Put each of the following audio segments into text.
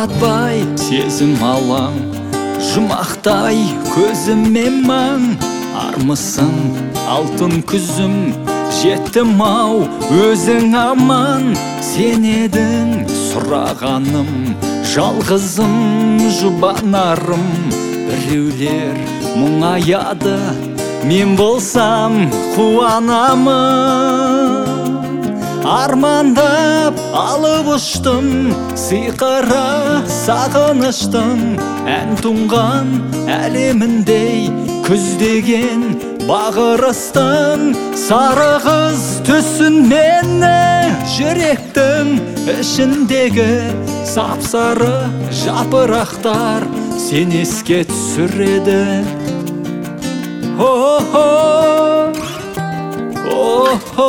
таратпай сезім алаң, жұмақтай көзіме маң. Армысың алтын күзім, жеттім ау өзің аман. Сен едің сұрағаным, жалғызым жұбанарым. Біреулер мұңаяды, мен болсам қуанамын. Армандап алып ұштым, сиқыра сағыныштың. Ән тұнған әлеміндей күздеген бағырыстың. Сары қыз түсін мені, жүректің ішіндегі сап-сары жапырақтар сен еске түсіреді. О-хо, о-хо,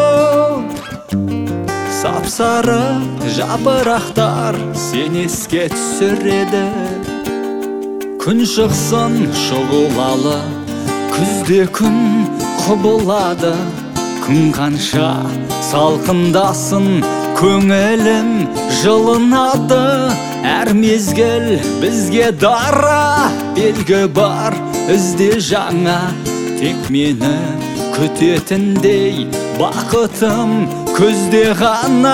сап-сары жапырақтар сен еске түсіреді. Күн шықсын шұғылалы, күзде күн құбылады. Күн қанша салқындасын, көңілім жылынады. Әр мезгіл бізге дара, белгі бар ізде жаңа. Тек мені күтетіндей бақытым көзде ғана.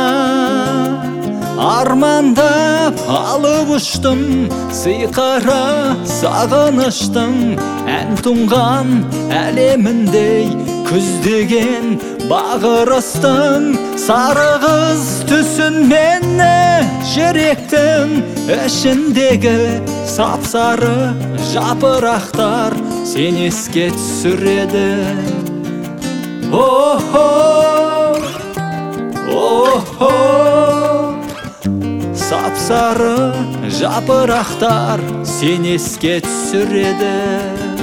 Армандап алып ұштым, сиқыра сағыныштың. Ән тұнған әлеміндей күздеген бағырыстың. Сары қыз түсін мені, жүректің ішіндегі сап-сары жапырақтар сен еске түсіреді. О-хо, о-хо, сап-сары жапырақтар сен еске түсіреді.